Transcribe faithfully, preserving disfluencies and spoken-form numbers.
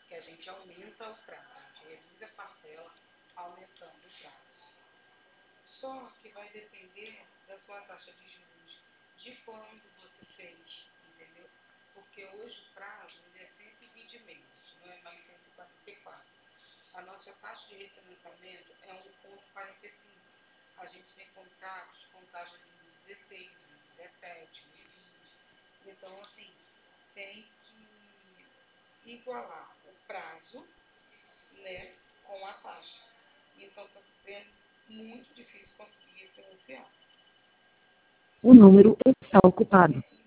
que a gente aumenta o prazo, a gente reduz a parcela aumentando o prazo. Só que vai depender da sua taxa de juros, de quando você fez, entendeu? Porque hoje o prazo ele é cento e vinte meses, não é mais cento e quarenta e quatro. A nossa taxa de refinanciamento é um vírgula quarenta e cinco. A gente tem contratos com taxa de um vírgula dezesseis, um vírgula dezessete, um vírgula vinte. Então, assim, tem que igualar o prazo, né, com a taxa. Então, está sendo muito difícil conseguir refinanciar. O número está ocupado.